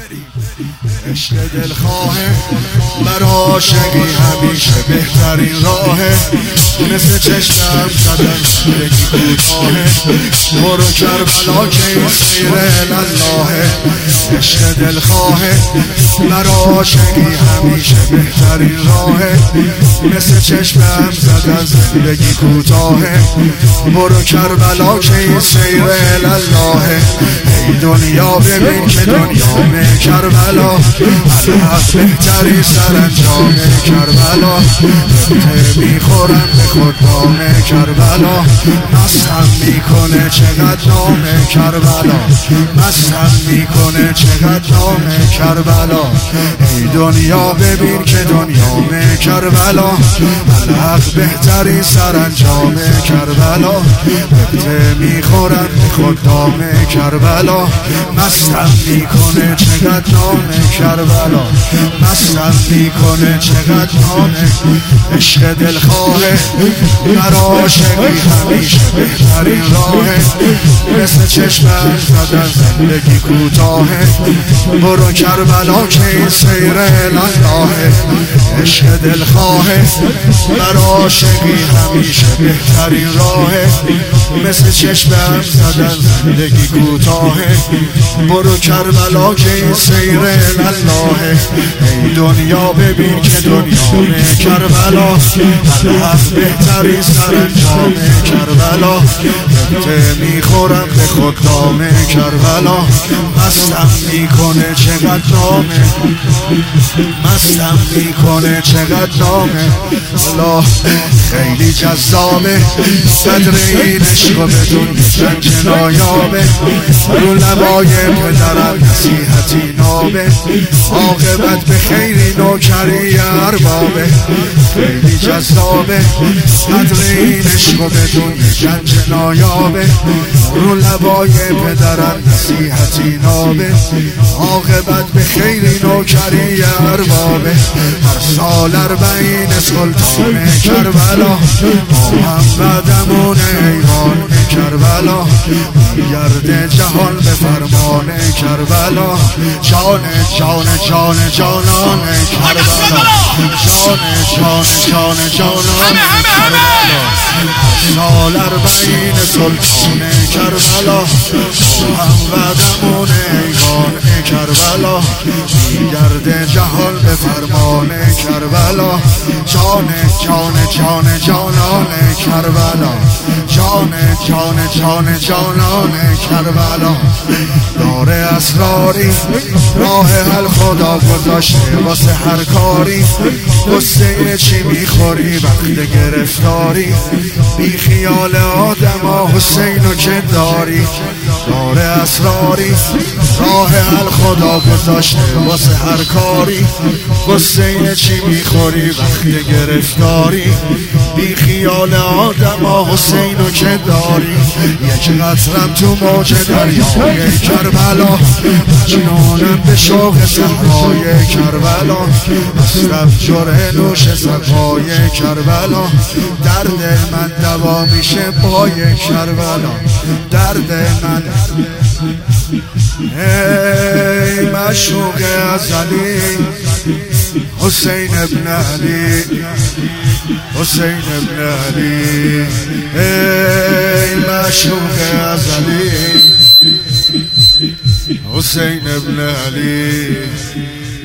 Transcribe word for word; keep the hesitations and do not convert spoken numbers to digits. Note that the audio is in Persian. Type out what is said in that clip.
عشق دلخواهه بر عاشقی همیشه بهترین راهه. مثل چشمم زدن زندگی کوتاهه، برو کربلا که این سیر اللهه. عشق دلخواهه بر عاشقی همیشه بهترین راهه. مثل چشمم زدن زندگی کوتاهه، برو کربلا که این سیر اللهه. ای دنیا ببین که دنیام کربلا، الحق بهتری سرانجام کربلا. ته میخورم به خود نام کربلا، مستم میکنه چقدر نام کربلا، مستم میکنه چقدر نام کربلا. ای دنیا ببین که دنیام کربلا، الحق بهتری سرانجام کربلا. ته میخورم به خود نام کربلا، مستم میکنه چقدر نام کربلا، مستم میکنه چقدر نام. عشق دلخواهه بر عاشقی همیشه بهترین راهه. مثل چشمم زدن زندگی کوتاهه، برو کربلا که این سیر اللهه. عشق دلخواهه بر عاشقی همیشه بهترین راهه. مثل چشمم زدن زندگی کوتاهه، برو کربلا که این سیر اللهه. ای دنیا ببین که دنیام کربلا، الحق بهتری سرانجام کربلا. ته میخورم به خود نام کربلا، مستم میکنه چقدر نامه، مستم میکنه چقدر نامه. الله خیلی جذابه صدر این عشق و بدون جنج نایابه. رو لبای پدرم نصیحتی نابه، عاقبت به خیلی نوکری اربابه. خیلی جذابه صدر این عشق و بدون جنج نایابه. رو لبای پدرم نصیحتی نابه، عاقبت به خیلی نوکری اربابه. هر سال اربعین سلطان کربلا، محمدمون ایوان کربلا. گرد جهان به فرمان کربلا، جان جان جان جانان کربلا، جان جان جان جانان کربلا. سال اربعین سلطان کربلا، محمدمون ایوان کربلا. گرد جهان به فرمان کربلا، جان جان جان جانان کربلا، جان جان جان جانان کربلا. داره اسراری راه حل خدا گذاشته واسه هر کاری. قصه چی میخوری وقت گرفتاری، بی خیال آدم ها حسینو که داری. داره اسراری راه حل خدا گذاشته واسه هر کاری. قصه چی میخوری وقت گرفتاری، بی خیال آدم ها حسینو که داری. یک قطرم تو موج دریای کربلا، مجنونم به شوق صحرای کربلا. مصرف جرعه نوش صفای کربلا، درد من دوا میشه پای کربلا، درد من. ای معشوق ازلی حسین ابن علی، حسین ابن علی. ای معشوق ازلی حسین ابن علی.